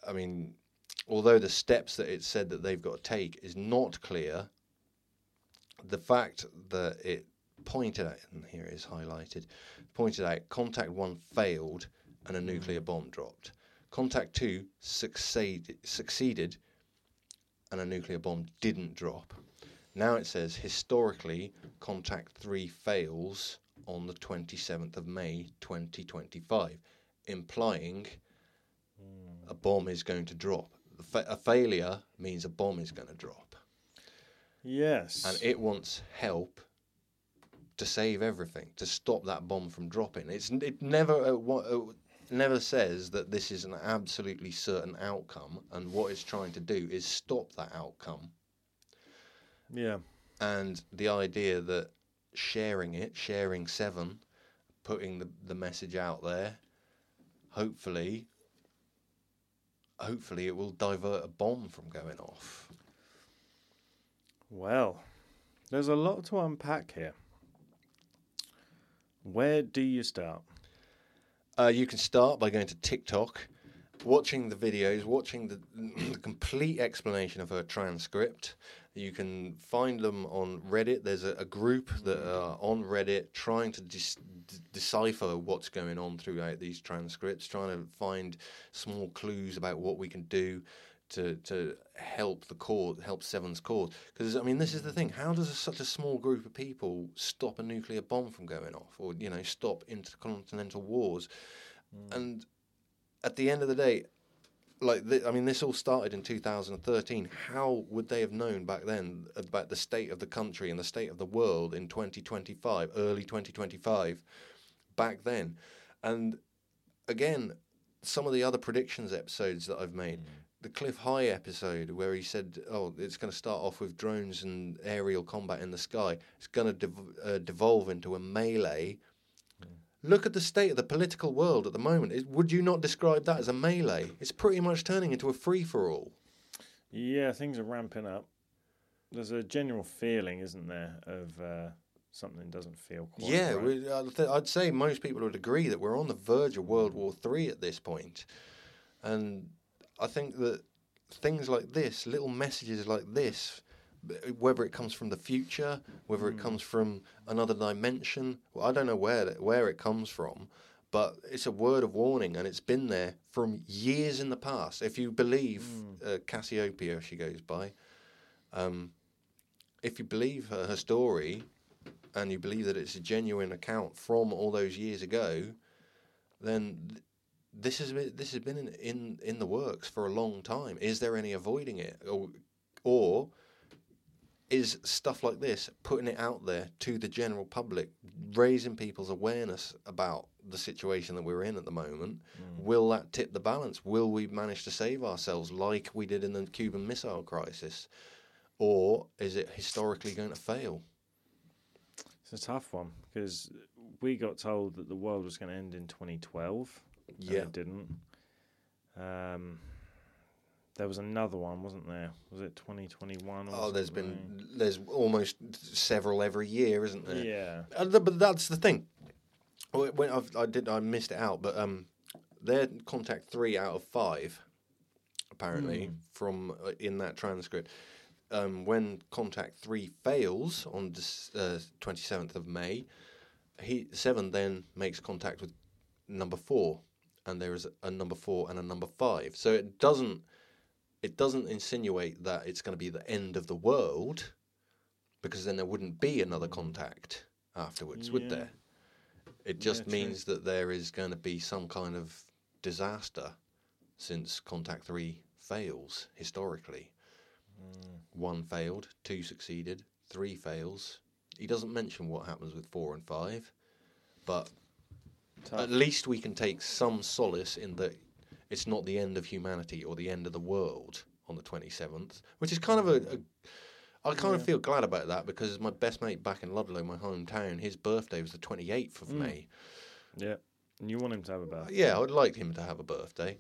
I mean, although the steps that it said that they've got to take is not clear, the fact that it pointed out, and here it is highlighted, pointed out contact one failed and a nuclear bomb dropped. Contact two succeed, succeeded and a nuclear bomb didn't drop. Now it says historically contact three fails on the twenty-seventh of May twenty twenty-five, implying mm. a bomb is going to drop. Fa- a failure means a bomb is going to drop. Yes. And it wants help to save everything, to stop that bomb from dropping. It's it never uh, what, uh, never says that this is an absolutely certain outcome, and what it's trying to do is stop that outcome. Yeah. And the idea that sharing it, sharing Seven, putting the, the message out there, hopefully, hopefully it will divert a bomb from going off. Well, there's a lot to unpack here. Where do you start? Uh, you can start by going to TikTok, watching the videos, watching the, the complete explanation of her transcript. You can find them on Reddit. There's a, a group that are on Reddit trying to dis- d- decipher what's going on throughout these transcripts, trying to find small clues about what we can do to to help the cause, help Seven's cause. Because, I mean, this is the thing. How does a, such a small group of people stop a nuclear bomb from going off, or, you know, stop intercontinental wars? Mm. And at the end of the day, like, th- I mean, this all started in two thousand thirteen. How would they have known back then about the state of the country and the state of the world in twenty twenty-five, early twenty twenty-five, back then? And again, some of the other predictions episodes that I've made, mm. the Cliff High episode where he said, oh, it's going to start off with drones and aerial combat in the sky. It's going to dev- uh, devolve into a melee. Look at the state of the political world at the moment. It, would you not describe that as a melee? It's pretty much turning into a free-for-all. Yeah, things are ramping up. There's a general feeling, isn't there, of uh, something doesn't feel quite yeah, right. We, uh, th- I'd say most people would agree that we're on the verge of World War Three at this point. And I think that things like this, little messages like this, whether it comes from the future, whether mm. it comes from another dimension, well, I don't know where where it comes from, but it's a word of warning, and it's been there from years in the past. If you believe mm. uh, Cassiopeia, she goes by, um, if you believe her, her story, and you believe that it's a genuine account from all those years ago, then th- this has been, this has been in, in in the works for a long time. Is there any avoiding it, or or is stuff like this, putting it out there to the general public, raising people's awareness about the situation that we're in at the moment, mm. will that tip the balance? Will we manage to save ourselves like we did in the Cuban Missile Crisis? Or is it historically going to fail? It's a tough one, because we got told that the world was going to end in twenty twelve. Yeah. And it didn't. Um... There was another one, wasn't there? Was it twenty twenty-one? Or oh, there's something? been there's almost several every year, isn't there? Yeah. Uh, but that's the thing. When I've, I did, I missed it out, but um, they're contact three out of five, apparently, mm. from uh, in that transcript. Um, when contact three fails on the uh, twenty-seventh of May, he Seven then makes contact with number four, and there is a, a number four and a number five. So it doesn't. It doesn't insinuate that it's going to be the end of the world, because then there wouldn't be another contact afterwards, yeah. would there? It just yeah, means that there is going to be some kind of disaster, since contact three fails historically. Mm. One failed, two succeeded, three fails. He doesn't mention what happens with four and five, but Tough. At least we can take some solace in that it's not the end of humanity or the end of the world on the twenty-seventh, which is kind of a... a I kind yeah. of feel glad about that, because my best mate back in Ludlow, my hometown, his birthday was the twenty-eighth of mm. May. Yeah, and you want him to have a birthday? Yeah, I'd like him to have a birthday.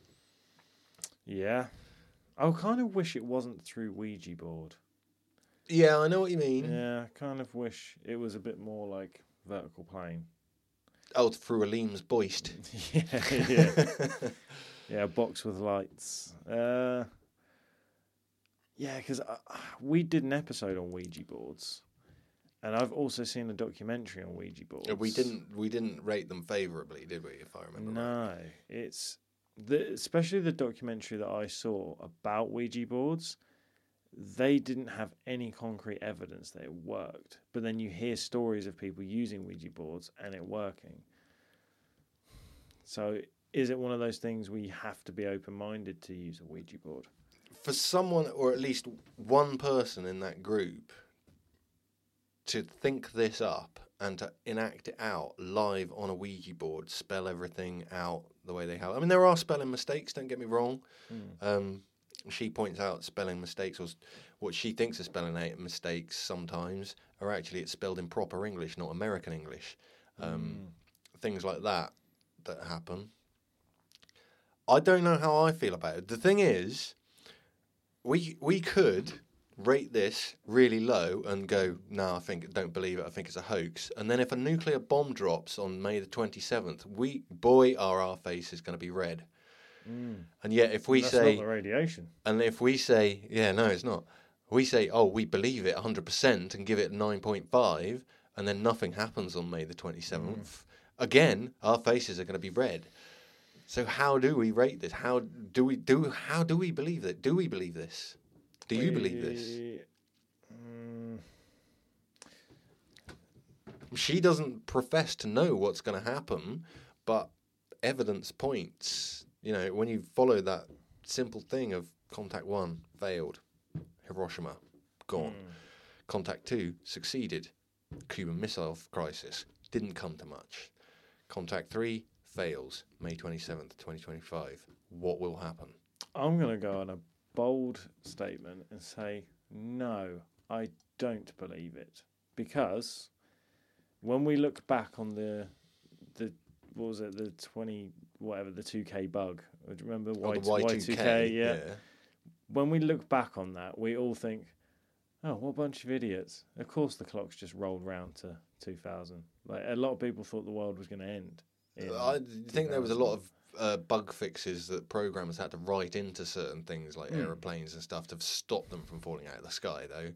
Yeah. I kind of wish it wasn't through Ouija board. Yeah, I know what you mean. Yeah, I kind of wish it was a bit more like vertical plane. Oh, through Aleem's Boist. yeah, yeah. Yeah, a box with lights. Uh, yeah, because we did an episode on Ouija boards, and I've also seen a documentary on Ouija boards. We didn't we didn't rate them favourably, did we? If I remember no, right. No, it's the especially the documentary that I saw about Ouija boards. They didn't have any concrete evidence that it worked, but then you hear stories of people using Ouija boards and it working. So, is it one of those things where you have to be open-minded to use a Ouija board? For someone, or at least one person in that group, to think this up and to enact it out live on a Ouija board, spell everything out the way they have. I mean, there are spelling mistakes, don't get me wrong. Mm. Um, she points out spelling mistakes, or what she thinks are spelling mistakes sometimes, are actually it's spelled in proper English, not American English. Um, mm. Things like that that happen. I don't know how I feel about it. The thing is, we we could rate this really low and go, no, I think don't believe it. I think it's a hoax. And then if a nuclear bomb drops on May the twenty-seventh, we boy are our faces going to be red. Mm. And yet, if we That's say not the radiation, and if we say, yeah, no, it's not. We say, oh, we believe it one hundred percent and give it nine point five, and then nothing happens on May the twenty-seventh. Mm. Again, our faces are going to be red. So how do we rate this? How do we do? How do we believe it? Do we believe this? Do you believe this? Um, she doesn't profess to know what's going to happen, but evidence points. You know, when you follow that simple thing of contact one failed, Hiroshima gone, mm. contact two succeeded, Cuban Missile Crisis didn't come to much, contact three fails, May twenty-seventh, twenty twenty-five. What will happen? I'm going to go on a bold statement and say, no, I don't believe it. Because when we look back on the, the what was it, the twenty, whatever, the two K bug, do you remember oh, the Y two K? Yeah. yeah. When we look back on that, we all think, oh, what a bunch of idiots. Of course the clock's just rolled round to two thousand. Like, a lot of people thought the world was going to end. I think there was a lot of uh, bug fixes that programmers had to write into certain things like mm. aeroplanes and stuff to stop them from falling out of the sky, though.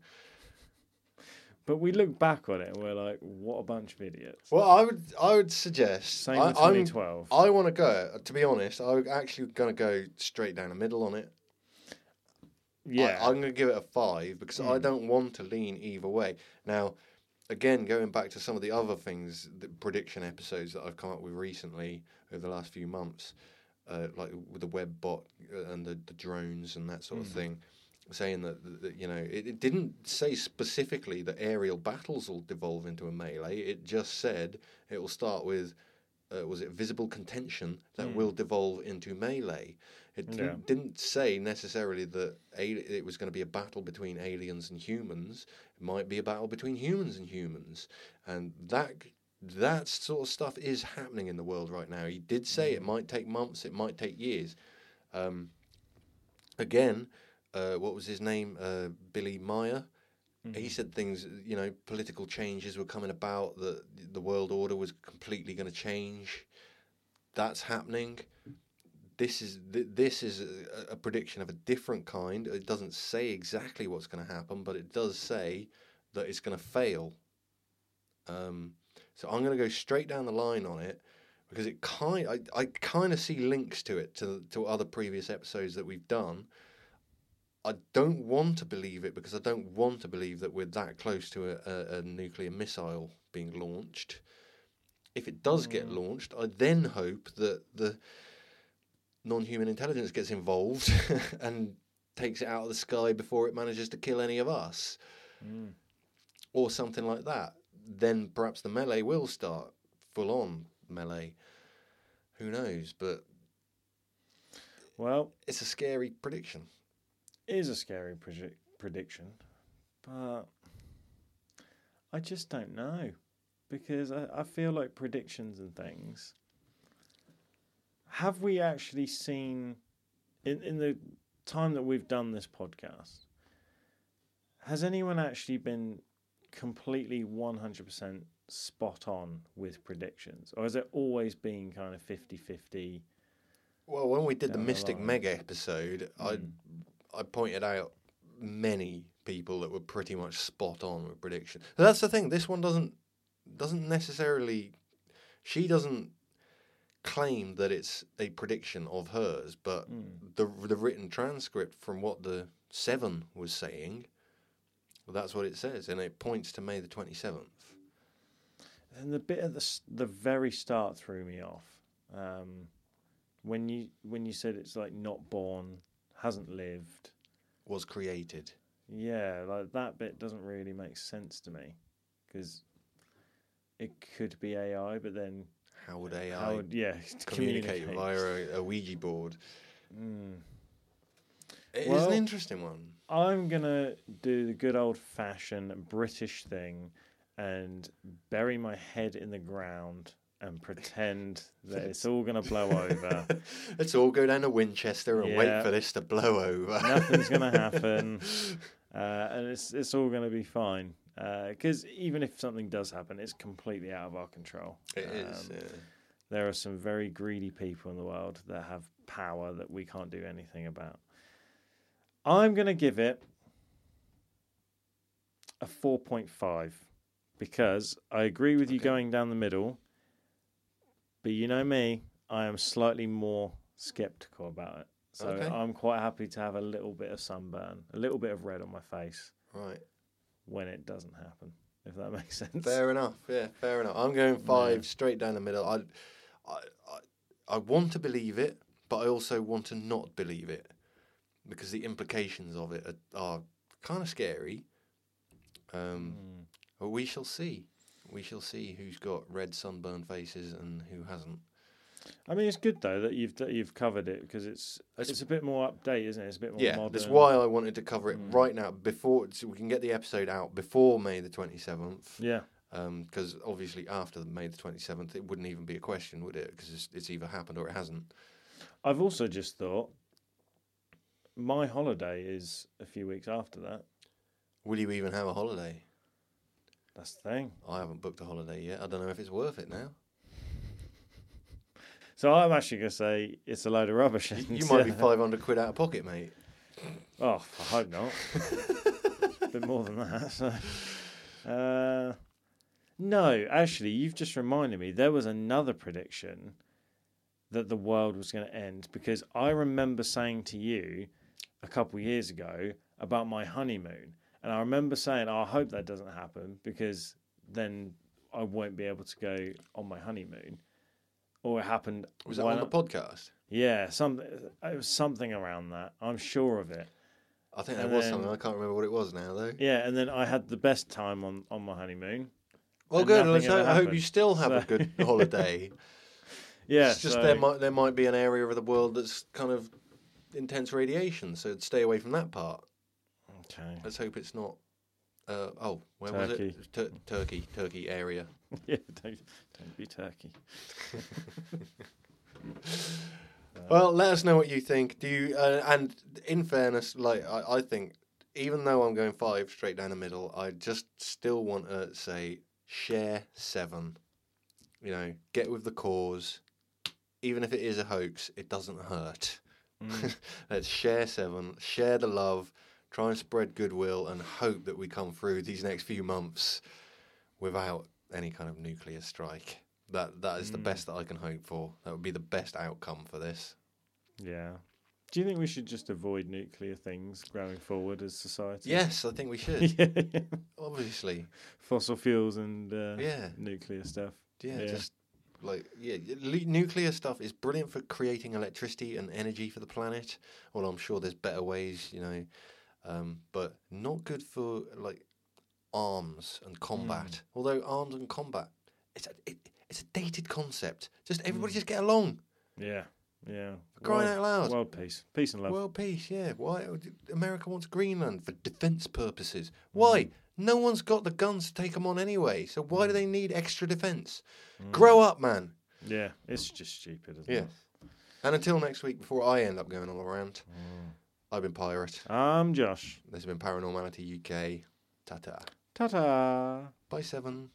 But we look back on it and we're like, what a bunch of idiots. Well, I would I would suggest... Same with twenty twelve. I'm, I want to go, to be honest, I'm actually going to go straight down the middle on it. Yeah. I, I'm going to give it a five because mm. I don't want to lean either way. Now, again, going back to some of the other things, the prediction episodes that I've come up with recently over the last few months, uh, like with the web bot and the, the drones and that sort mm. of thing, saying that, that you know, it, it didn't say specifically that aerial battles will devolve into a melee. It just said it will start with, uh, was it visible contention that mm. will devolve into melee. It didn't, yeah. didn't say necessarily that a- it was going to be a battle between aliens and humans. It might be a battle between humans and humans. And that that sort of stuff is happening in the world right now. He did say mm. it might take months, it might take years. Um, again, uh, what was his name? Uh, Billy Meyer. Mm-hmm. He said things, you know, political changes were coming about, that the world order was completely going to change. That's happening. This is th- this is a, a prediction of a different kind. It doesn't say exactly what's going to happen, but it does say that it's going to fail. Um, so I'm going to go straight down the line on it because it kind I, I kind of see links to it to to other previous episodes that we've done. I don't want to believe it because I don't want to believe that we're that close to a, a, a nuclear missile being launched. If it does mm. get launched, I then hope that the non-human intelligence gets involved and takes it out of the sky before it manages to kill any of us. Mm. Or something like that. Then perhaps the melee will start, full-on melee. Who knows, but well, it's a scary prediction. It is a scary predi- prediction, but I just don't know, because I, I feel like predictions and things, have we actually seen, in, in the time that we've done this podcast, has anyone actually been completely one hundred percent spot on with predictions? Or has it always been kind of fifty-fifty? Well, when we did the Mystic Mega episode, mm. I I pointed out many people that were pretty much spot on with prediction. So that's the thing. This one doesn't doesn't necessarily. She doesn't claim that it's a prediction of hers, but mm. the the written transcript from what the Seven was saying, well, that's what it says, and it points to May the twenty-seventh. And the bit at the the very start threw me off. Um, when you when you said it's like not born, hasn't lived, was created. Yeah, like that bit doesn't really make sense to me, because it could be A I, but then how would A I how would, yeah, communicate, communicate via a, a Ouija board? Mm. It well, is an interesting one. I'm gonna do the good old fashioned British thing and bury my head in the ground and pretend that it's all going to blow over. Let's all go down to Winchester and yeah. wait for this to blow over. Nothing's going to happen. Uh, and it's it's all going to be fine. Because uh, even if something does happen, it's completely out of our control. It um, is, yeah. There are some very greedy people in the world that have power that we can't do anything about. I'm going to give it a four point five. Because I agree with you okay. going down the middle, but you know me, I am slightly more sceptical about it. So okay. I'm quite happy to have a little bit of sunburn, a little bit of red on my face, right, when it doesn't happen. If that makes sense. Fair enough. Yeah, fair enough. I'm going five yeah. straight down the middle. I, I, I, I want to believe it, but I also want to not believe it, because the implications of it are, are kind of scary. Um. Mm. Well, we shall see. We shall see who's got red sunburned faces and who hasn't. I mean, it's good though that you've that you've covered it, because it's it's, it's a bit more update, isn't it? It's a bit more yeah, modern. That's why I wanted to cover it mm. right now, before, so we can get the episode out before May the twenty-seventh. Yeah. Because um, obviously after May the twenty-seventh, it wouldn't even be a question, would it? Because it's, it's either happened or it hasn't. I've also just thought my holiday is a few weeks after that. Will you even have a holiday? That's the thing. I haven't booked a holiday yet. I don't know if it's worth it now. So I'm actually going to say it's a load of rubbish. You, you might be five hundred quid out of pocket, mate. Oh, I hope not. A bit more than that. So. Uh, no, actually, you've just reminded me. There was another prediction that the world was going to end, because I remember saying to you a couple of years ago about my honeymoon. And I remember saying, oh, I hope that doesn't happen, because then I won't be able to go on my honeymoon. Or it happened... Was that on the podcast? Yeah, some, it was something around that. I'm sure of it. I think there was then, something. I can't remember what it was now, though. Yeah, and then I had the best time on, on my honeymoon. Well, good. Let's hope, I hope you still have so. a good holiday. Yeah, it's just so, there might there might be an area of the world that's kind of intense radiation, so stay away from that part. Okay. Let's hope it's not. Uh, oh, where Turkey. was it? Tur- Turkey, Turkey area. Yeah, don't don't be Turkey. Well, let us know what you think. Do you? Uh, and in fairness, like I, I think, even though I'm going five straight down the middle, I just still want to say share seven. You know, get with the cause. Even if it is a hoax, it doesn't hurt. Mm. Let's share seven. Share the love. Try and spread goodwill and hope that we come through these next few months without any kind of nuclear strike. That that is mm. the best that I can hope for. That would be the best outcome for this. Yeah. Do you think we should just avoid nuclear things going forward as society? Yes, I think we should. yeah. Obviously. Fossil fuels and uh, yeah. nuclear stuff. Yeah, yeah, just like yeah, le- nuclear stuff is brilliant for creating electricity and energy for the planet. Well, I'm sure there's better ways, you know. Um, but not good for like arms and combat. Mm. Although arms and combat, it's a it, it's a dated concept. Just everybody mm. just get along. Yeah, yeah. For crying world, out loud. World peace, peace and love. World peace. Yeah. Why America wants Greenland for defense purposes? Why? Mm. No one's got the guns to take them on anyway. So why mm. do they need extra defense? Mm. Grow up, man. Yeah, it's just stupid, isn't yeah. it? And until next week, before I end up going all around. Mm. I've been Pirate. I'm Josh. This has been Paranormality U K. Ta-ta. Ta-ta. Bye, Seven.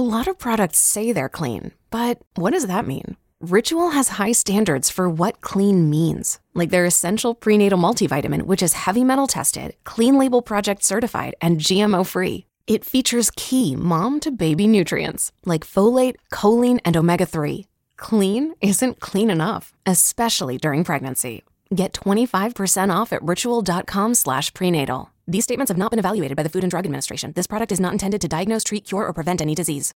lot of products say they're clean, but what does that mean? Ritual has high standards for what clean means, like their essential prenatal multivitamin, which is heavy metal tested, clean label project certified, and G M O free. It features key mom-to-baby nutrients like folate, choline, and omega three. Clean isn't clean enough, especially during pregnancy. Get twenty-five percent off at ritual.com slash prenatal. These statements have not been evaluated by the Food and Drug Administration. This product is not intended to diagnose, treat, cure, or prevent any disease.